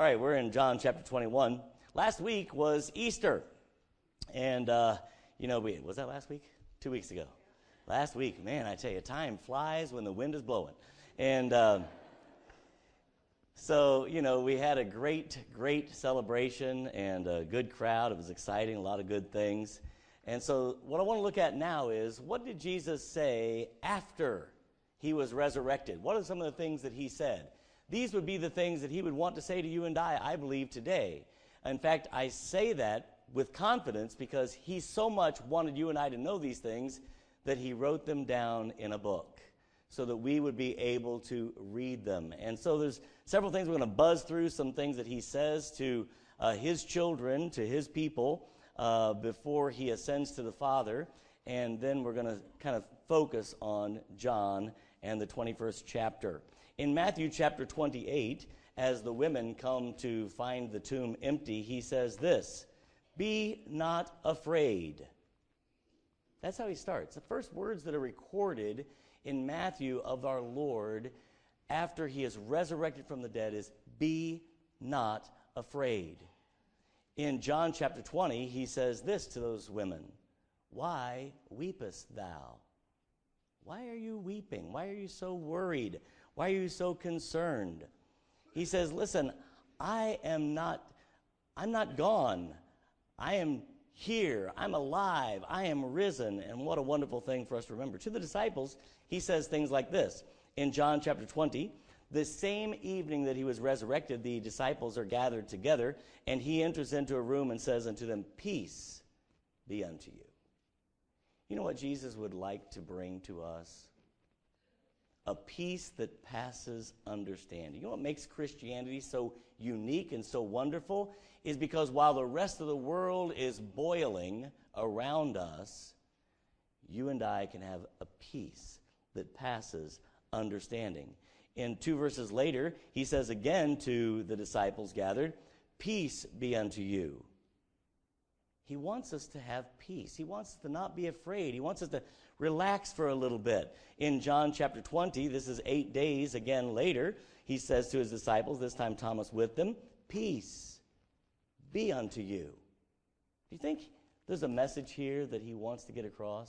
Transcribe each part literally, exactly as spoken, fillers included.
All right, we're in John chapter twenty-one. Last week was Easter. And, uh, you know, we, was that last week? Two weeks ago. Last week, man, I tell you, time flies when the wind is blowing. And uh, so, you know, we had a great, great celebration and a good crowd. It was exciting, a lot of good things. And so what I want to look at now is, what did Jesus say after he was resurrected? What are some of the things that he said? These would be the things that he would want to say to you and I, I believe, today. In fact, I say that with confidence because he so much wanted you and I to know these things that he wrote them down in a book so that we would be able to read them. And so there's several things we're going to buzz through, some things that he says to uh, his children, to his people, uh, before he ascends to the Father. And then we're going to kind of focus on John and the twenty-first chapter. In Matthew chapter twenty-eight, as the women come to find the tomb empty, he says this, "Be not afraid." That's how he starts. The first words that are recorded in Matthew of our Lord after he is resurrected from the dead is, "Be not afraid." In John chapter twenty, he says this to those women, "Why weepest thou?" Why are you weeping? Why are you so worried? Why are you so concerned? He says, listen, I am not, I'm not gone. I am here. I'm alive. I am risen. And what a wonderful thing for us to remember. To the disciples, he says things like this. In John chapter twenty, the same evening that he was resurrected, the disciples are gathered together, and he enters into a room and says unto them, "Peace be unto you." You know what Jesus would like to bring to us? A peace that passes understanding. You know what makes Christianity so unique and so wonderful is because while the rest of the world is boiling around us, you and I can have a peace that passes understanding. In two verses later, he says again to the disciples gathered, "Peace be unto you." He wants us to have peace. He wants us to not be afraid. He wants us to relax for a little bit. In John chapter twenty, this is eight days again later, he says to his disciples, this time Thomas with them, "Peace be unto you." Do you think there's a message here that he wants to get across?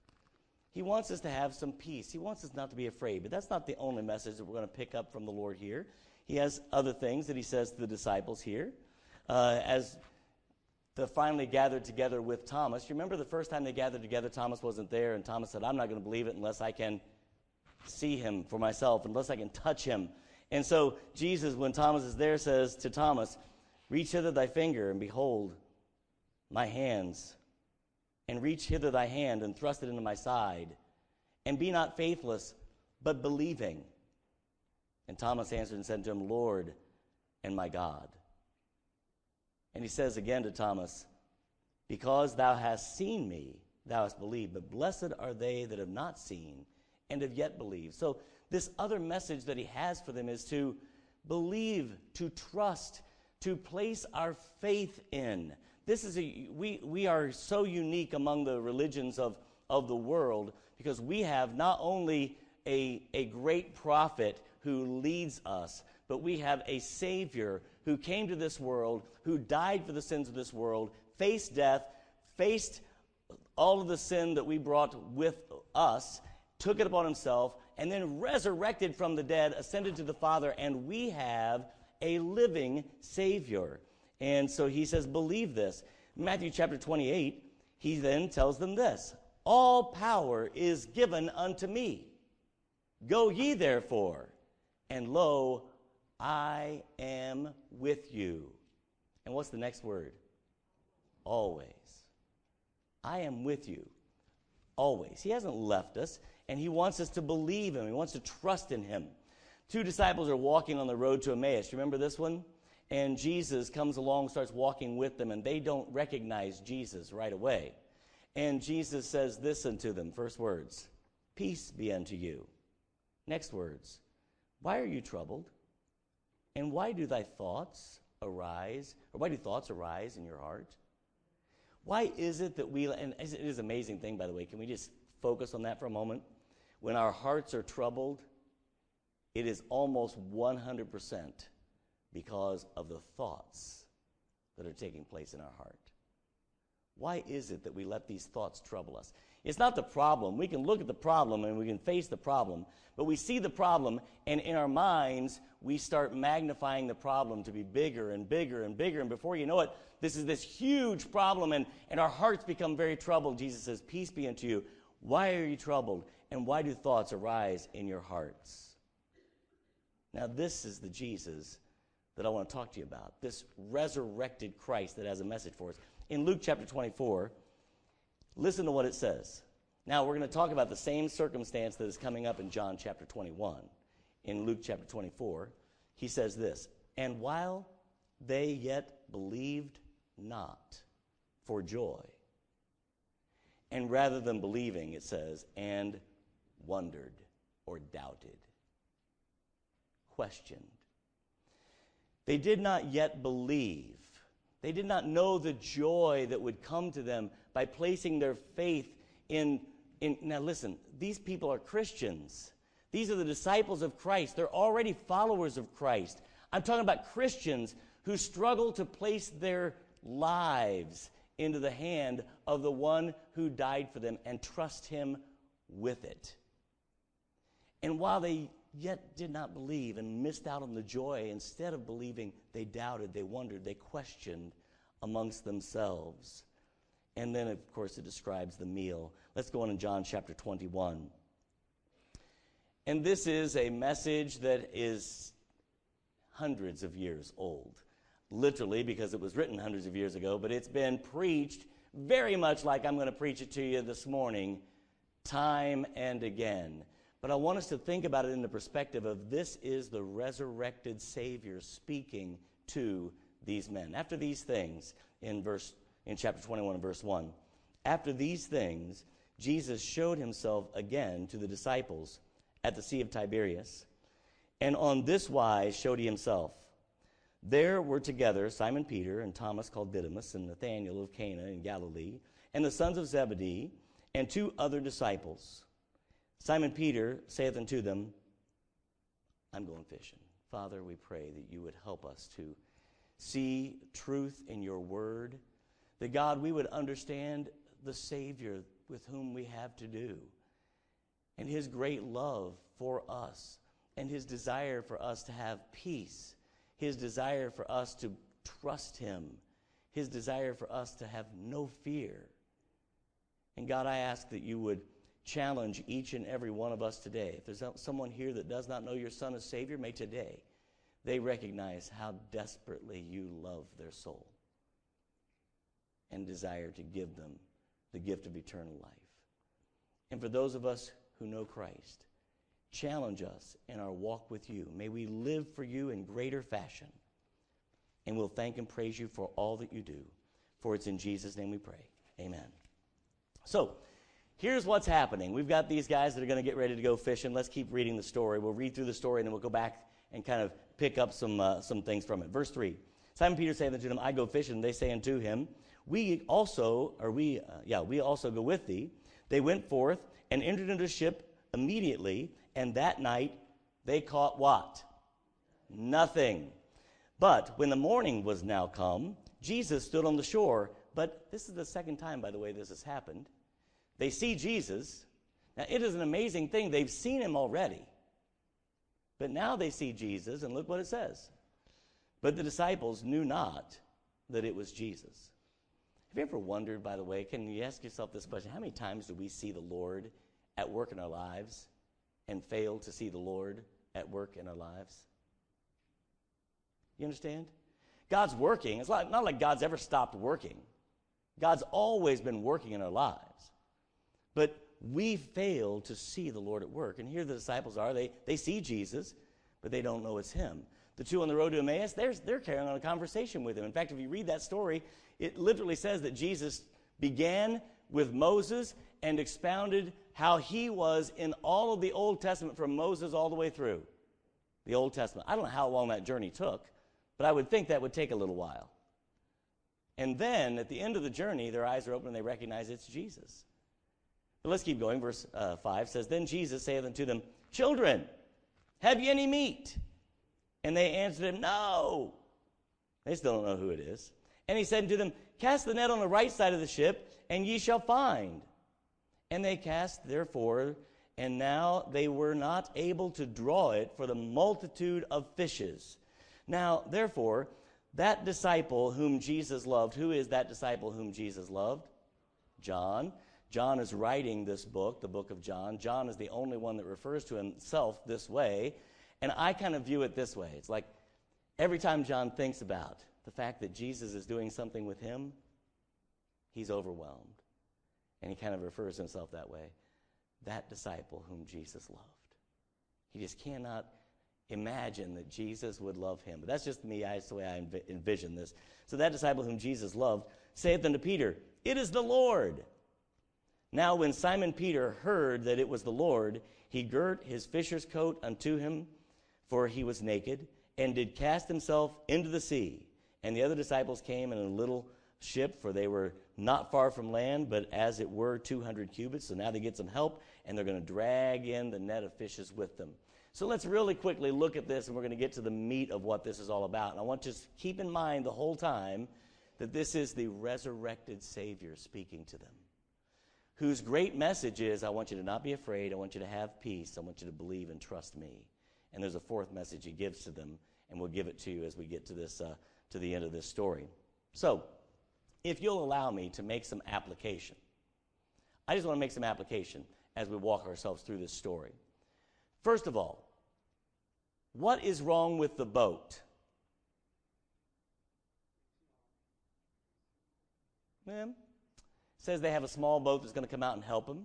He wants us to have some peace. He wants us not to be afraid. But that's not the only message that we're going to pick up from the Lord here. He has other things that he says to the disciples here. Uh, as they finally gathered together with Thomas. You remember the first time they gathered together, Thomas wasn't there, and Thomas said, "I'm not going to believe it unless I can see him for myself, unless I can touch him." And so Jesus, when Thomas is there, says to Thomas, "Reach hither thy finger, and behold my hands, and reach hither thy hand, and thrust it into my side, and be not faithless, but believing." And Thomas answered and said to him, "Lord and my God." And he says again to Thomas, "Because thou hast seen me, thou hast believed. But blessed are they that have not seen and have yet believed." So this other message that he has for them is to believe, to trust, to place our faith in. This is a, we, we are so unique among the religions of, of the world because we have not only a, a great prophet who leads us, but we have a Savior who came to this world, who died for the sins of this world, faced death, faced all of the sin that we brought with us, took it upon himself, and then resurrected from the dead, ascended to the Father, and we have a living Savior. And so he says, believe this. In Matthew chapter twenty-eight, he then tells them this, "All power is given unto me. Go ye therefore, and lo, I am with you." And what's the next word? Always. I am with you. Always. He hasn't left us, and he wants us to believe him. He wants to trust in him. Two disciples are walking on the road to Emmaus. Remember this one? And Jesus comes along, starts walking with them, and they don't recognize Jesus right away. And Jesus says this unto them. First words, "Peace be unto you." Next words, "Why are you troubled? And why do thy thoughts arise?" Or why do thoughts arise in your heart? Why is it that we, and it is an amazing thing, by the way, can we just focus on that for a moment? When our hearts are troubled, it is almost one hundred percent because of the thoughts that are taking place in our heart. Why is it that we let these thoughts trouble us? It's not the problem. We can look at the problem and we can face the problem, but we see the problem, and in our minds, we start magnifying the problem to be bigger and bigger and bigger, and before you know it, this is this huge problem, and, and our hearts become very troubled. Jesus says, peace be unto you. Why are you troubled, and why do thoughts arise in your hearts? Now, this is the Jesus that I want to talk to you about, this resurrected Christ that has a message for us. In Luke chapter twenty-four, listen to what it says. Now, we're going to talk about the same circumstance that is coming up in John chapter twenty-one. In Luke chapter twenty-four, he says this, and while they yet believed not for joy, and rather than believing, it says, and wondered or doubted, questioned. They did not yet believe. They did not know the joy that would come to them by placing their faith in, in. Now listen, these people are Christians. These are the disciples of Christ. They're already followers of Christ. I'm talking about Christians who struggle to place their lives into the hand of the one who died for them and trust him with it. And while they yet did not believe and missed out on the joy, instead of believing, they doubted, they wondered, they questioned amongst themselves. And then, of course, it describes the meal. Let's go on in John chapter twenty-one. And this is a message that is hundreds of years old. Literally, because it was written hundreds of years ago, but it's been preached very much like I'm going to preach it to you this morning, time and again. But I want us to think about it in the perspective of this is the resurrected Savior speaking to these men. After these things, in verse in chapter twenty-one, verse one, after these things, Jesus showed himself again to the disciples at the Sea of Tiberias, and on this wise showed he himself. There were together Simon Peter and Thomas called Didymus and Nathanael of Cana in Galilee, and the sons of Zebedee, and two other disciples. Simon Peter saith unto them, I'm going fishing. Father, we pray that you would help us to see truth in your word, that God, we would understand the Savior with whom we have to do, and his great love for us, and his desire for us to have peace, his desire for us to trust him, his desire for us to have no fear. And God, I ask that you would challenge each and every one of us today. If there's someone here that does not know your Son as Savior, may today they recognize how desperately you love their soul and desire to give them the gift of eternal life. And for those of us who know Christ, challenge us in our walk with you. May we live for you in greater fashion. And we'll thank and praise you for all that you do. For it's in Jesus' name we pray. Amen. So, here's what's happening. We've got these guys that are going to get ready to go fishing. Let's keep reading the story. We'll read through the story, and then we'll go back and kind of pick up some uh, some things from it. Verse three. Simon Peter saith unto them, I go fishing. They say unto him, We also, or we, uh, yeah, we also go with thee. They went forth and entered into the ship immediately, and that night they caught what? Nothing. But when the morning was now come, Jesus stood on the shore. But this is the second time, by the way, this has happened. They see Jesus. Now, it is an amazing thing. They've seen him already. But now they see Jesus, and look what it says. But the disciples knew not that it was Jesus. Have you ever wondered, by the way, can you ask yourself this question, how many times do we see the Lord at work in our lives and fail to see the Lord at work in our lives? You understand? God's working. It's not like God's ever stopped working. God's always been working in our lives. But we fail to see the Lord at work. And here the disciples are. They, they see Jesus, but they don't know it's him. The two on the road to Emmaus, they're, they're carrying on a conversation with him. In fact, if you read that story, it literally says that Jesus began with Moses and expounded how he was in all of the Old Testament from Moses all the way through the Old Testament. I don't know how long that journey took, but I would think that would take a little while. And then at the end of the journey, their eyes are open and they recognize it's Jesus. But let's keep going. Verse uh, five says, Then Jesus saith unto them, Children, have ye any meat? And they answered him, no. They still don't know who it is. And he said to them, cast the net on the right side of the ship, and ye shall find. And they cast, therefore, and now they were not able to draw it for the multitude of fishes. Now, therefore, that disciple whom Jesus loved, who is that disciple whom Jesus loved? John. John is writing this book, the book of John. John is the only one that refers to himself this way. And I kind of view it this way. It's like every time John thinks about the fact that Jesus is doing something with him, he's overwhelmed. And he kind of refers to himself that way. That disciple whom Jesus loved. He just cannot imagine that Jesus would love him. But that's just me. That's the way I env- envision this. So that disciple whom Jesus loved saith unto Peter, it is the Lord. Now when Simon Peter heard that it was the Lord, he girt his fisher's coat unto him, for he was naked, and did cast himself into the sea. And the other disciples came in a little ship, for they were not far from land, but as it were two hundred cubits. So now they get some help, and they're going to drag in the net of fishes with them. So let's really quickly look at this, and we're going to get to the meat of what this is all about. And I want you to keep in mind the whole time that this is the resurrected Savior speaking to them, whose great message is, I want you to not be afraid, I want you to have peace, I want you to believe and trust me. And there's a fourth message he gives to them, and we'll give it to you as we get to this uh, to the end of this story. So, if you'll allow me to make some application, I just want to make some application as we walk ourselves through this story. First of all, what is wrong with the boat? Ma'am? Says they have a small boat that's going to come out and help them.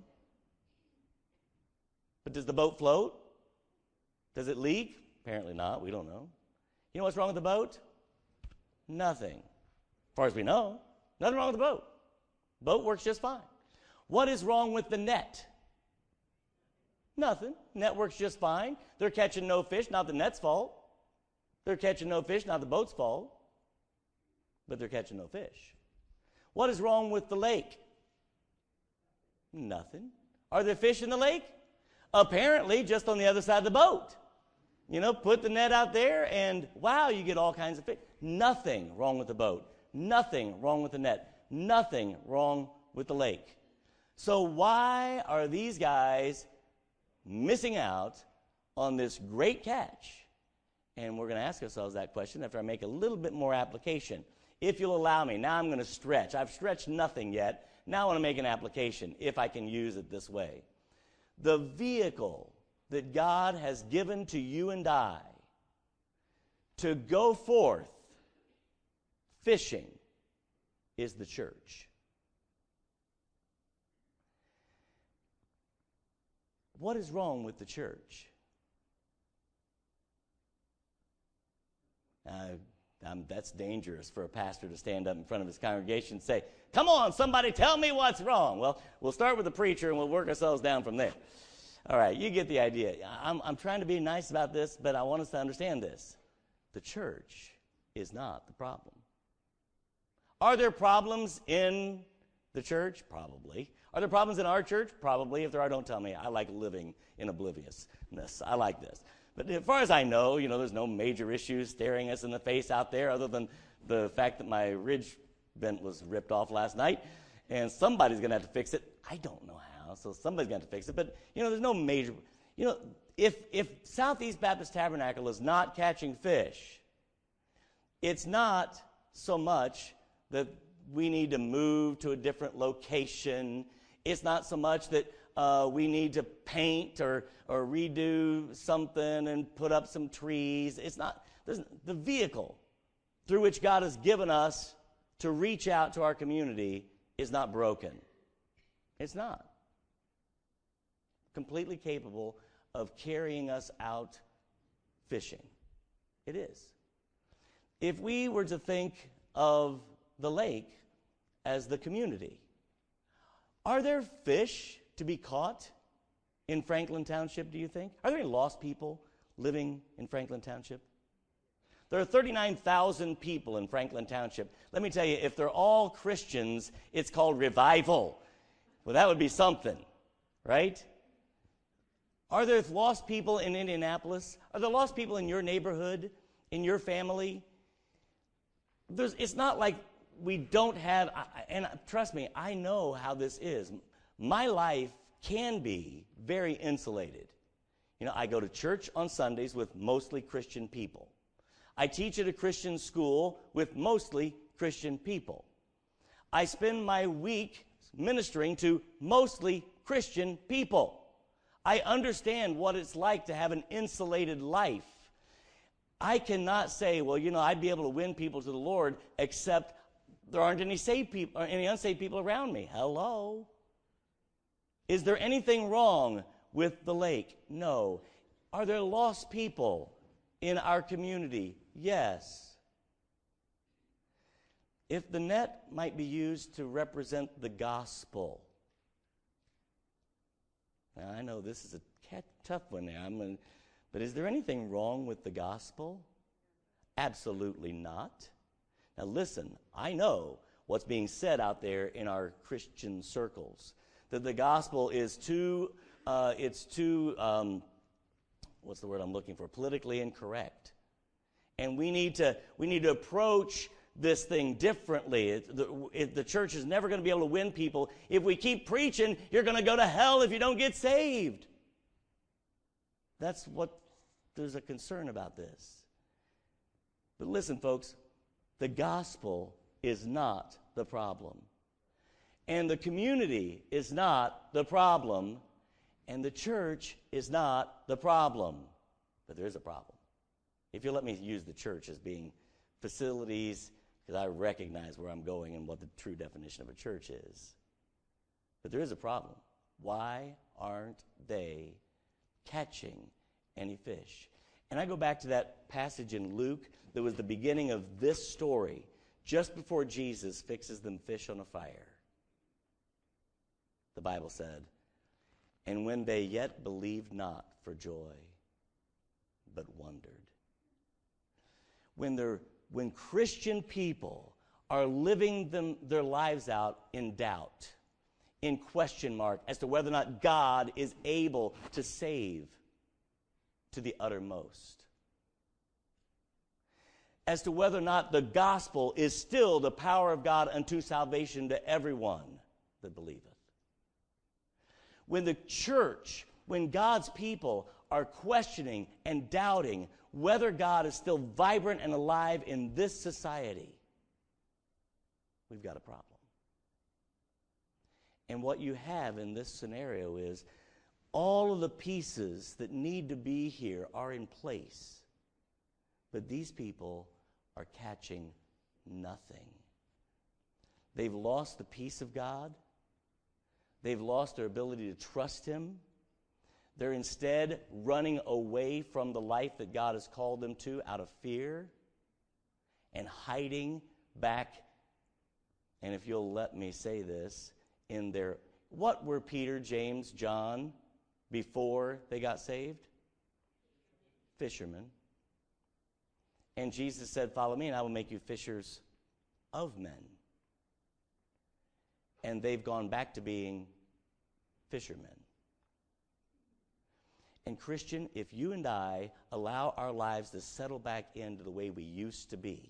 But does the boat float? Does it leak? Apparently not. We don't know. You know what's wrong with the boat? Nothing. As far as we know, nothing wrong with the boat. Boat works just fine. What is wrong with the net? Nothing. Net works just fine. They're catching no fish, not the net's fault. They're catching no fish, not the boat's fault. But they're catching no fish. What is wrong with the lake? Nothing. Are there fish in the lake? Apparently, just on the other side of the boat. You know, put the net out there and, wow, you get all kinds of fish. Nothing wrong with the boat. Nothing wrong with the net. Nothing wrong with the lake. So why are these guys missing out on this great catch? And we're going to ask ourselves that question after I make a little bit more application. If you'll allow me, now I'm going to stretch. I've stretched nothing yet. Now I want to make an application, if I can use it this way. The vehicle that God has given to you and I to go forth fishing is the church. What is wrong with the church? Uh, um, that's dangerous for a pastor to stand up in front of his congregation and say, come on, somebody tell me what's wrong. Well, we'll start with the preacher and we'll work ourselves down from there. All right, you get the idea. I'm, I'm trying to be nice about this, but I want us to understand this. The church is not the problem. Are there problems in the church? Probably. Are there problems in our church? Probably. If there are, don't tell me. I like living in obliviousness. I like this. But as far as I know, you know, there's no major issues staring us in the face out there other than the fact that my ridge vent was ripped off last night, and somebody's going to have to fix it. I don't know how, so somebody's going to have to fix it. But, you know, there's no major, you know, if if Southeast Baptist Tabernacle is not catching fish, it's not so much that we need to move to a different location. It's not so much that uh, we need to paint or, or redo something and put up some trees. It's not, the vehicle through which God has given us to reach out to our community is not broken. It's not. Completely capable of carrying us out fishing. It is. If we were to think of the lake as the community, are there fish to be caught in Franklin Township, do you think? Are there any lost people living in Franklin Township? There are thirty-nine thousand people in Franklin Township. Let me tell you, if they're all Christians, it's called revival. Well, that would be something, right? Are there lost people in Indianapolis? Are there lost people in your neighborhood? in your family, there's, it's not like we don't have, and trust me, I know how this is. My life can be very insulated. You know, I go to church on Sundays with mostly Christian people. I teach at a Christian school with mostly Christian people. I spend my week ministering to mostly Christian people. I understand what it's like to have an insulated life. I cannot say, well, you know, I'd be able to win people to the Lord, except there aren't any saved people or any unsaved people around me. Hello? Is there anything wrong with the lake? No. Are there lost people in our community? Yes. If the net might be used to represent the gospel. Now, I know this is a tough one now, I'm gonna, but is there anything wrong with the gospel? Absolutely not. Now listen, I know what's being said out there in our Christian circles, that the gospel is too, uh, it's too, um, what's the word I'm looking for, politically incorrect. And we need to, we need to approach this thing differently. It, the, it, the church is never going to be able to win people. If we keep preaching, you're going to go to hell if you don't get saved. That's what, there's a concern about this. But listen, folks, the gospel is not the problem. And the community is not the problem. And the church is not the problem. But there is a problem. If you'll let me use the church as being facilities, because I recognize where I'm going and what the true definition of a church is. But there is a problem. Why aren't they catching any fish? And I go back to that passage in Luke that was the beginning of this story, just before Jesus fixes them fish on a fire. The Bible said, and when they yet believed not for joy, but wondered. When they're When Christian people are living them, their lives out in doubt, in question mark, as to whether or not God is able to save to the uttermost, as to whether or not the gospel is still the power of God unto salvation to everyone that believeth. When the church, when God's people are questioning and doubting whether God is still vibrant and alive in this society, we've got a problem. And what you have in this scenario is all of the pieces that need to be here are in place, but these people are catching nothing. They've lost the peace of God. They've lost their ability to trust Him. They're instead running away from the life that God has called them to out of fear and hiding back, and if you'll let me say this, in their, what were Peter, James, John before they got saved? Fishermen. And Jesus said, follow me and I will make you fishers of men. And they've gone back to being fishermen. And Christian, if you and I allow our lives to settle back into the way we used to be,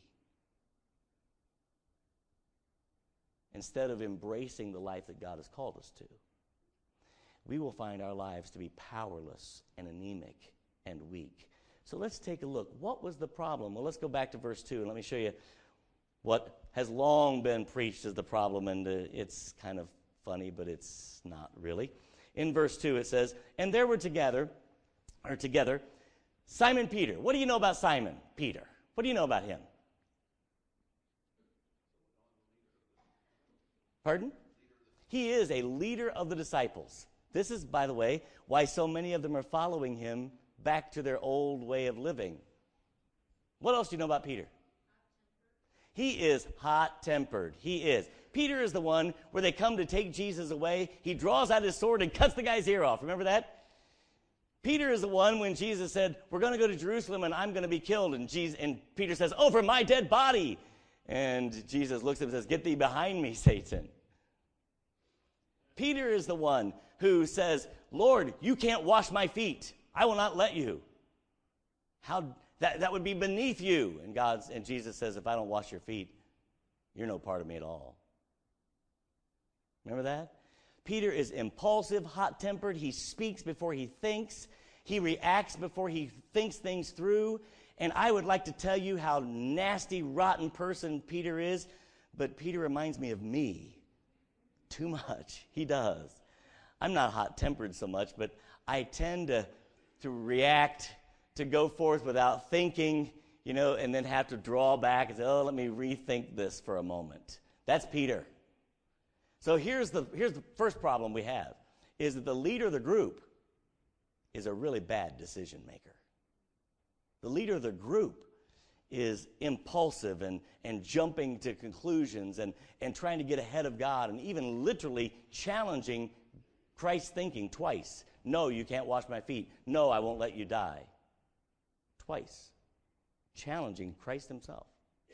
instead of embracing the life that God has called us to, we will find our lives to be powerless and anemic and weak. So let's take a look. What was the problem? Well, let's go back to verse two, and let me show you what has long been preached as the problem, and uh, it's kind of funny, but it's not really. In verse two, it says, and there were together, or together, Simon Peter. What do you know about Simon Peter? What do you know about him? Pardon? He is a leader of the disciples. This is, by the way, why so many of them are following him back to their old way of living. What else do you know about Peter? He is hot-tempered. He is. Peter is the one where they come to take Jesus away. He draws out his sword and cuts the guy's ear off. Remember that? Peter is the one when Jesus said, we're going to go to Jerusalem and I'm going to be killed. And, Jesus, and Peter says, oh, for my dead body. And Jesus looks at him and says, get thee behind me, Satan. Peter is the one who says, Lord, you can't wash my feet. I will not let you. How, That, that would be beneath you. And God's, and Jesus says, if I don't wash your feet, you're no part of me at all. Remember that? Peter is impulsive, hot-tempered. He speaks before he thinks. He reacts before he thinks things through. And I would like to tell you how nasty, rotten person Peter is, but Peter reminds me of me too much. He does. I'm not hot-tempered so much, but I tend to, to react, to go forth without thinking, you know, and then have to draw back and say, oh, let me rethink this for a moment. That's Peter. So here's the, here's the first problem we have, is that the leader of the group is a really bad decision maker. The leader of the group is impulsive and, and jumping to conclusions and, and trying to get ahead of God and even literally challenging Christ's thinking twice. No, you can't wash my feet. No, I won't let you die. Twice. Challenging Christ himself.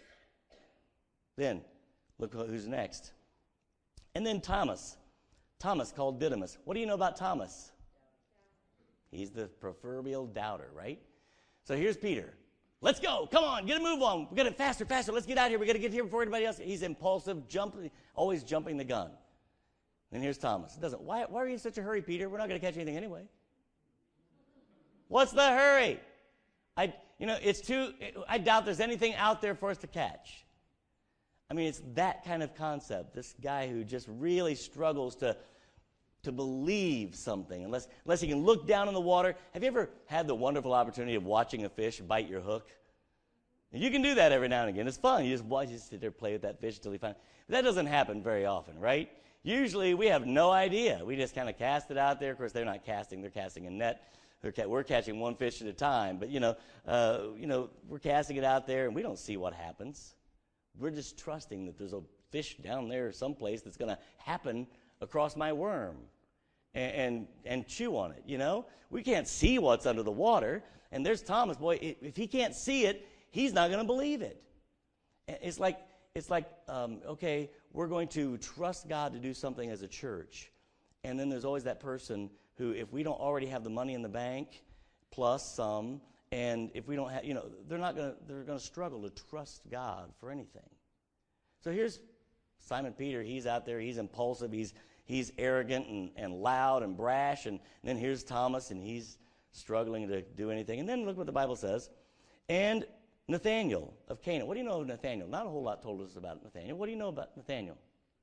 Then, look who's next. And then Thomas. Thomas, called Didymus. What do you know about Thomas? He's the proverbial doubter, right? So here's Peter. Let's go. Come on, get a move on. We're going to faster, faster. Let's get out of here. We're going to get here before anybody else. He's impulsive, jumping, always jumping the gun. And here's Thomas. It doesn't. Why, why are you in such a hurry, Peter? We're not going to catch anything anyway. What's the hurry? I, you know, it's too. I doubt there's anything out there for us to catch. I mean, it's that kind of concept. This guy who just really struggles to, to believe something, unless, unless he can look down in the water. Have you ever had the wonderful opportunity of watching a fish bite your hook? And you can do that every now and again. It's fun. You just watch, you sit there, play with that fish until you find it. But that doesn't happen very often, right? Usually we have no idea. We just kind of cast it out there. Of course, they're not casting. They're casting a net. They're ca- we're catching one fish at a time. But, you know, uh, you know, we're casting it out there, and we don't see what happens. We're just trusting that there's a fish down there someplace that's going to happen across my worm and, and and chew on it, you know? We can't see what's under the water. And there's Thomas. Boy, if he can't see it, he's not going to believe it. It's like, it's like um, okay, we're going to trust God to do something as a church. And then there's always that person who, if we don't already have the money in the bank, plus some, and if we don't have, you know, they're not going to, they're going to struggle to trust God for anything. So here's Simon Peter. He's out there. He's impulsive. He's he's arrogant and, and loud and brash. And, and then here's Thomas, and he's struggling to do anything. And then look what the Bible says. And Nathanael of Cana. What do you know of Nathanael? Not a whole lot told us about Nathanael. What do you know about Nathanael?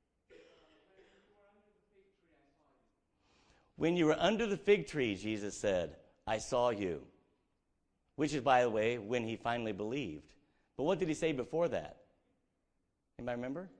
When you were under the fig tree, Jesus said, I saw you. Which is, by the way, when he finally believed. But what did he say before that? Anybody remember?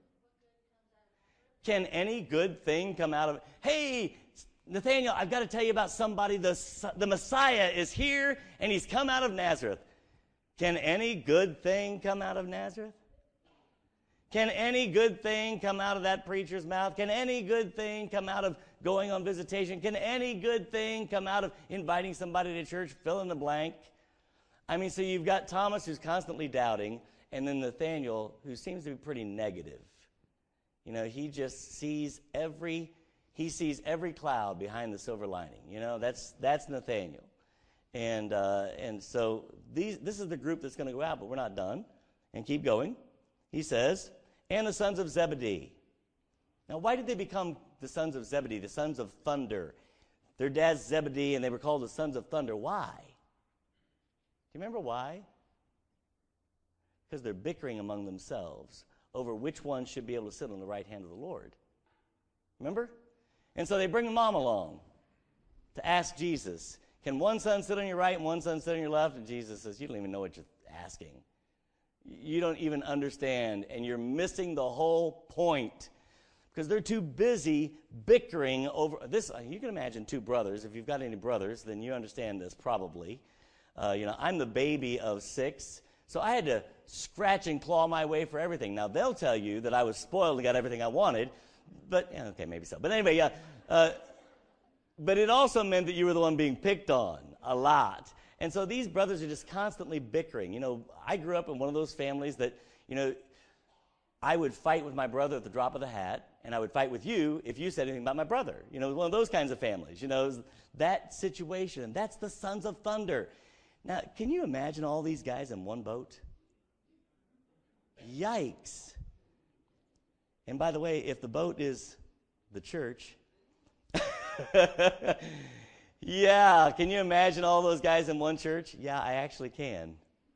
Can any good thing come out of... Hey, Nathanael, I've got to tell you about somebody. The, the Messiah is here, and he's come out of Nazareth. Can any good thing come out of Nazareth? Can any good thing come out of that preacher's mouth? Can any good thing come out of going on visitation? Can any good thing come out of inviting somebody to church? Fill in the blank. I mean, so you've got Thomas who's constantly doubting, and then Nathanael who seems to be pretty negative. You know, he just sees every, he sees every cloud behind the silver lining. You know, that's that's Nathanael. And uh, and so these, this is the group that's going to go out, but we're not done. And keep going. He says, and the sons of Zebedee. Now, why did they become the sons of Zebedee, the sons of thunder? Their dad's Zebedee, and they were called the sons of thunder. Why? Do you remember why? Because they're bickering among themselves over which one should be able to sit on the right hand of the Lord. Remember? And so they bring mom along to ask Jesus, can one son sit on your right and one son sit on your left? And Jesus says, you don't even know what you're asking. You don't even understand, and you're missing the whole point. Because they're too busy bickering over this. You can imagine two brothers. If you've got any brothers, then you understand this probably. Uh, you know, I'm the baby of six, so I had to scratch and claw my way for everything. Now, they'll tell you that I was spoiled and got everything I wanted, but, yeah, okay, maybe so. But anyway, yeah. Uh, but it also meant that you were the one being picked on a lot. And so these brothers are just constantly bickering. You know, I grew up in one of those families that, you know, I would fight with my brother at the drop of the hat, and I would fight with you if you said anything about my brother. You know, one of those kinds of families. You know, that situation. That's the sons of thunder. Now, can you imagine all these guys in one boat? Yikes. And by the way, if the boat is the church, yeah, can you imagine all those guys in one church? Yeah, I actually can.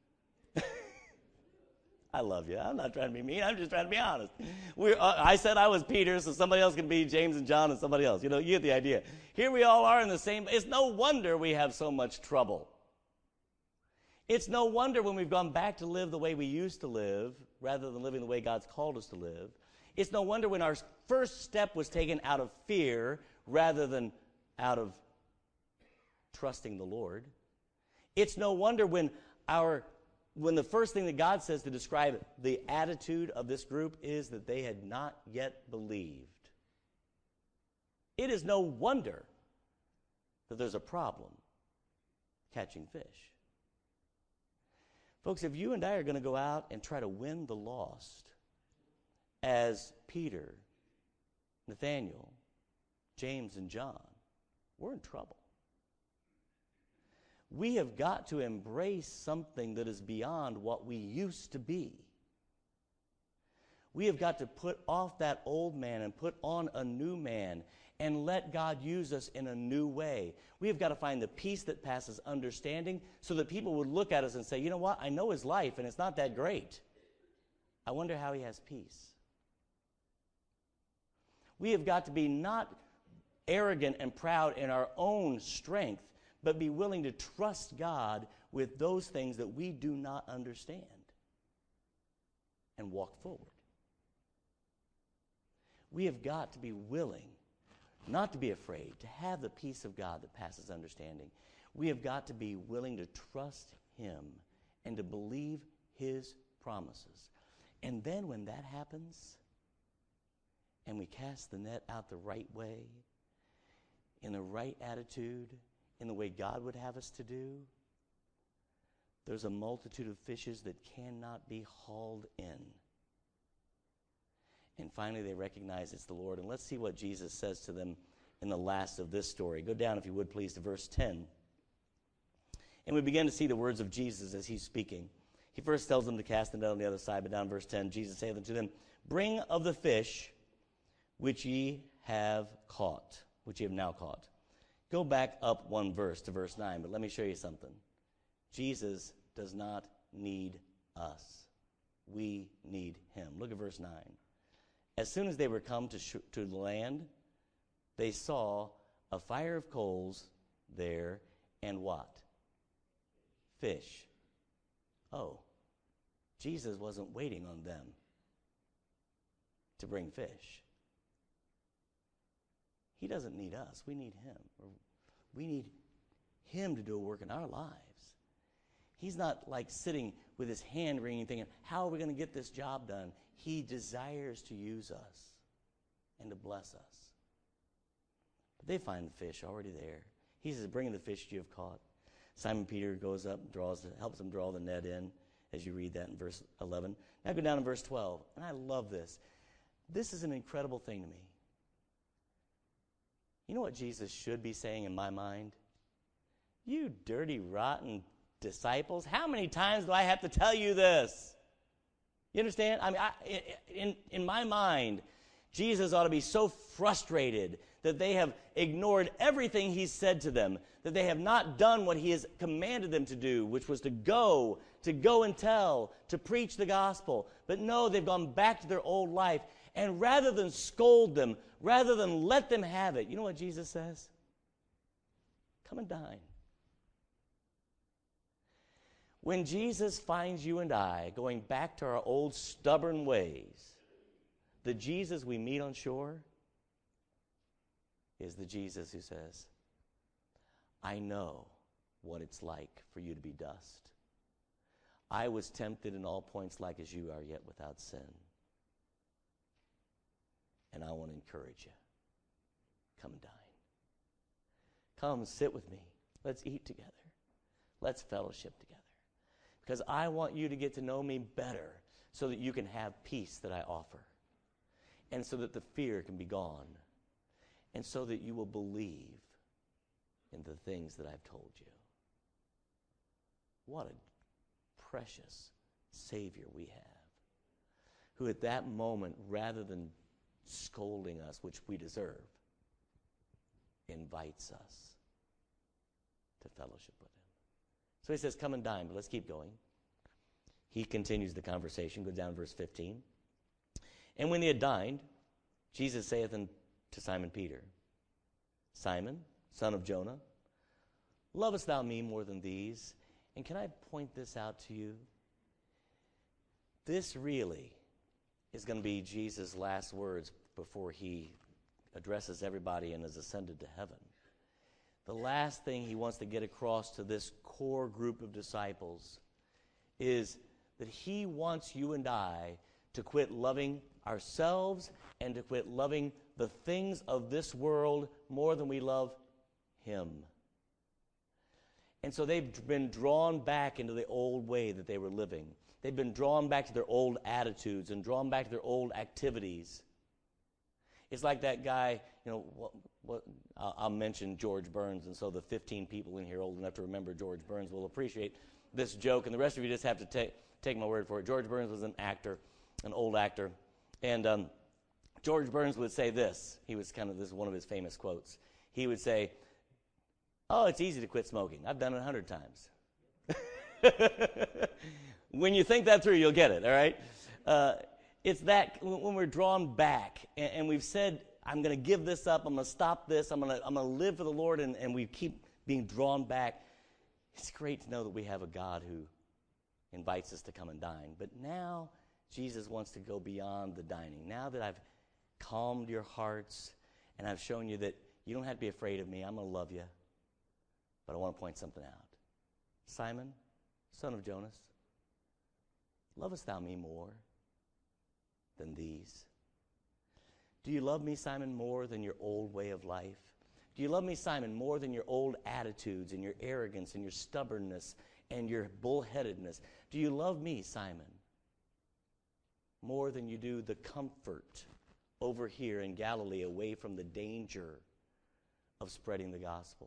I love you. I'm not trying to be mean. I'm just trying to be honest. We're, uh, I said I was Peter, so somebody else can be James and John and somebody else. You know, you get the idea. Here we all are in the same. It's no wonder we have so much trouble. It's no wonder when we've gone back to live the way we used to live rather than living the way God's called us to live. It's no wonder when our first step was taken out of fear rather than out of trusting the Lord. It's no wonder when our when the first thing that God says to describe the attitude of this group is that they had not yet believed. It is no wonder that there's a problem catching fish. Folks, if you and I are going to go out and try to win the lost as Peter, Nathaniel, James, and John, we're in trouble. We have got to embrace something that is beyond what we used to be. We have got to put off that old man and put on a new man and let God use us in a new way. We have got to find the peace that passes understanding so that people would look at us and say, you know what, I know his life and it's not that great. I wonder how he has peace. We have got to be not arrogant and proud in our own strength, but be willing to trust God with those things that we do not understand and walk forward. We have got to be willing not to be afraid, to have the peace of God that passes understanding. We have got to be willing to trust him and to believe his promises. And then when that happens, and we cast the net out the right way, in the right attitude, in the way God would have us to do, there's a multitude of fishes that cannot be hauled in. And finally, they recognize it's the Lord. And let's see what Jesus says to them in the last of this story. Go down, if you would, please, to verse ten. And we begin to see the words of Jesus as he's speaking. He first tells them to cast the net on the other side, but down in verse ten, Jesus saith unto them, bring of the fish which ye have caught, which ye have now caught. Go back up one verse to verse nine, but let me show you something. Jesus does not need us. We need him. Look at verse nine. As soon as they were come to, sh- to the land, they saw a fire of coals there, and what? Fish. Oh, Jesus wasn't waiting on them to bring fish. He doesn't need us. We need him. We need him to do a work in our lives. He's not like sitting with his hand wringing thinking, how are we going to get this job done? He desires to use us and to bless us. But they find the fish already there. He says, bring the fish you have caught. Simon Peter goes up and draws, helps him draw the net in, as you read that in verse eleven. Now go down to verse twelve. And I love this. This is an incredible thing to me. You know what Jesus should be saying in my mind? You dirty, rotten disciples, how many times do I have to tell you this? You understand? I mean, I, in, in my mind, Jesus ought to be so frustrated that they have ignored everything he's said to them, that they have not done what he has commanded them to do, which was to go, to go and tell, to preach the gospel. But no, they've gone back to their old life. And rather than scold them, rather than let them have it, you know what Jesus says? Come and dine. When Jesus finds you and I going back to our old stubborn ways, the Jesus we meet on shore is the Jesus who says, I know what it's like for you to be dust. I was tempted in all points like as you are, yet without sin. And I want to encourage you. Come and dine. Come sit with me. Let's eat together. Let's fellowship together. Because I want you to get to know me better so that you can have peace that I offer. And so that the fear can be gone. And so that you will believe in the things that I've told you. What a precious Savior we have, who at that moment, rather than scolding us, which we deserve, invites us to fellowship with him. So he says, come and dine, but let's keep going. He continues the conversation, goes down to verse fifteen. And when they had dined, Jesus saith unto Simon Peter, Simon, son of Jonah, lovest thou me more than these? And can I point this out to you? This really is going to be Jesus' last words before he addresses everybody and is ascended to heaven. The last thing he wants to get across to this core group of disciples is that he wants you and I to quit loving ourselves and to quit loving the things of this world more than we love him. And so they've been drawn back into the old way that they were living. They've been drawn back to their old attitudes and drawn back to their old activities. It's like that guy, you know, what, what, I'll, I'll mention George Burns, and so the fifteen people in here old enough to remember George Burns will appreciate this joke, and the rest of you just have to take take my word for it. George Burns was an actor, an old actor, and um, George Burns would say this. He was kind of, this is one of his famous quotes. He would say, oh, it's easy to quit smoking. I've done it a hundred times. When you think that through, you'll get it, all right? Uh, it's that when we're drawn back and, and we've said, I'm going to give this up, I'm going to stop this, I'm going to I'm going to live for the Lord, and, and we keep being drawn back. It's great to know that we have a God who invites us to come and dine. But now Jesus wants to go beyond the dining. Now that I've calmed your hearts and I've shown you that you don't have to be afraid of me, I'm going to love you. But I want to point something out. Simon, son of Jonas, lovest thou me more than these? Do you love me, Simon, more than your old way of life? Do you love me, Simon, more than your old attitudes and your arrogance and your stubbornness and your bullheadedness? Do you love me, Simon, more than you do the comfort over here in Galilee away from the danger of spreading the gospel?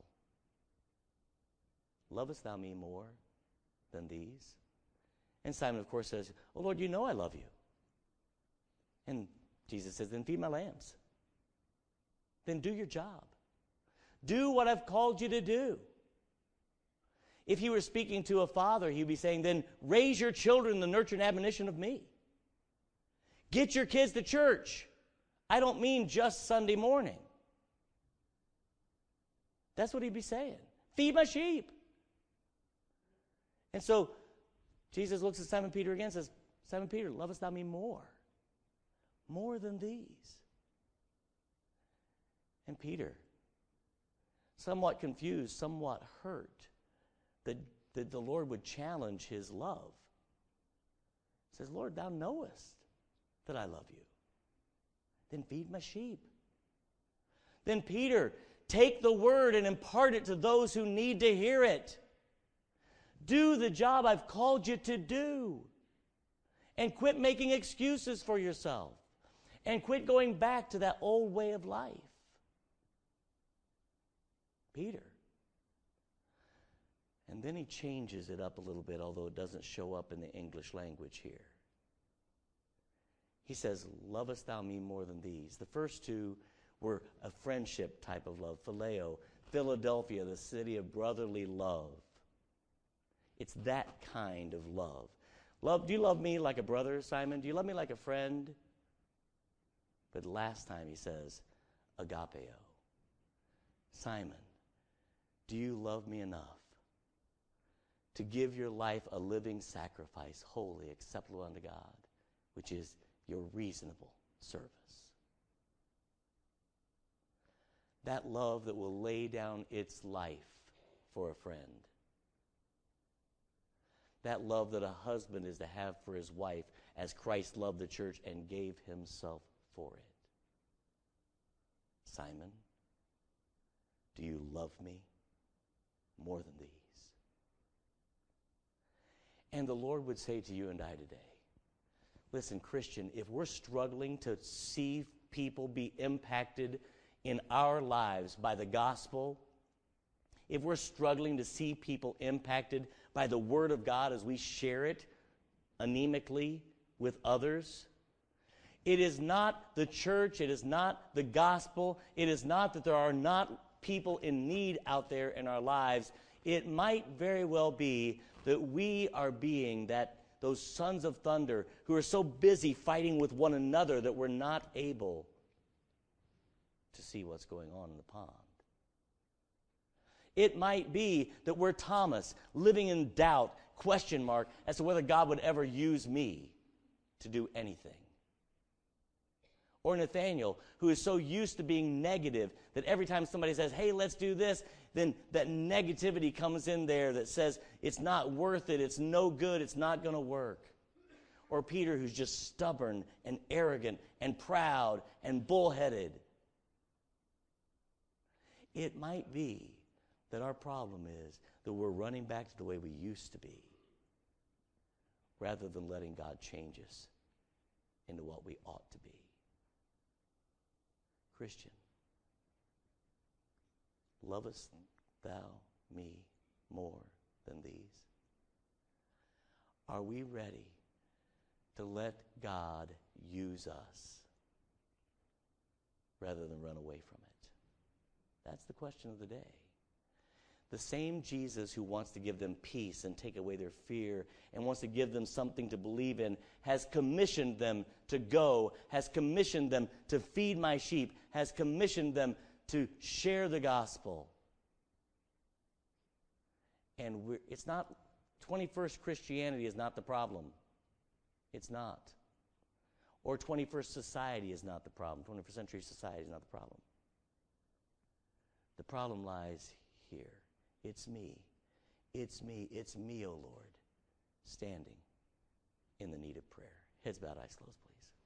Lovest thou me more than these? And Simon, of course, says, oh, Lord, you know I love you. And Jesus says, then feed my lambs. Then do your job. Do what I've called you to do. If he were speaking to a father, he'd be saying, then raise your children in the nurture and admonition of me. Get your kids to church. I don't mean just Sunday morning. That's what he'd be saying. Feed my sheep. And so Jesus looks at Simon Peter again and says, Simon Peter, lovest thou me more? More than these? And Peter, somewhat confused, somewhat hurt, that, that the Lord would challenge his love, says, Lord, thou knowest that I love you. Then feed my sheep. Then Peter, take the word and impart it to those who need to hear it. Do the job I've called you to do. And quit making excuses for yourself. And quit going back to that old way of life. Peter. And then he changes it up a little bit, although it doesn't show up in the English language here. He says, lovest thou me more than these? The first two were a friendship type of love, phileo, Philadelphia, the city of brotherly love. It's that kind of love. Love, do you love me like a brother, Simon? Do you love me like a friend? But last time he says, agapeo. Simon, do you love me enough to give your life a living sacrifice, holy, acceptable unto God, which is your reasonable service? That love that will lay down its life for a friend. That love that a husband is to have for his wife as Christ loved the church and gave himself for it. Simon, do you love me more than these? And the Lord would say to you and I today, listen, Christian, if we're struggling to see people be impacted in our lives by the gospel, if we're struggling to see people impacted by the Word of God as we share it anemically with others. It is not the church, it is not the gospel, it is not that there are not people in need out there in our lives. It might very well be that we are being that those sons of thunder who are so busy fighting with one another that we're not able to see what's going on in the pond. It might be that we're Thomas, living in doubt, question mark, as to whether God would ever use me to do anything. Or Nathaniel, who is so used to being negative that every time somebody says, hey, let's do this, then that negativity comes in there that says it's not worth it, it's no good, it's not going to work. Or Peter, who's just stubborn and arrogant and proud and bullheaded. It might be that our problem is that we're running back to the way we used to be rather than letting God change us into what we ought to be. Christian, lovest thou me more than these? Are we ready to let God use us rather than run away from it? That's the question of the day. The same Jesus who wants to give them peace and take away their fear and wants to give them something to believe in has commissioned them to go, has commissioned them to feed my sheep, has commissioned them to share the gospel. And we're, it's not, twenty-first Christianity is not the problem. It's not. Or twenty-first society is not the problem. twenty-first century society is not the problem. The problem lies here. It's me. It's me. It's me, O Lord, standing in the need of prayer. Heads bowed, eyes closed, please.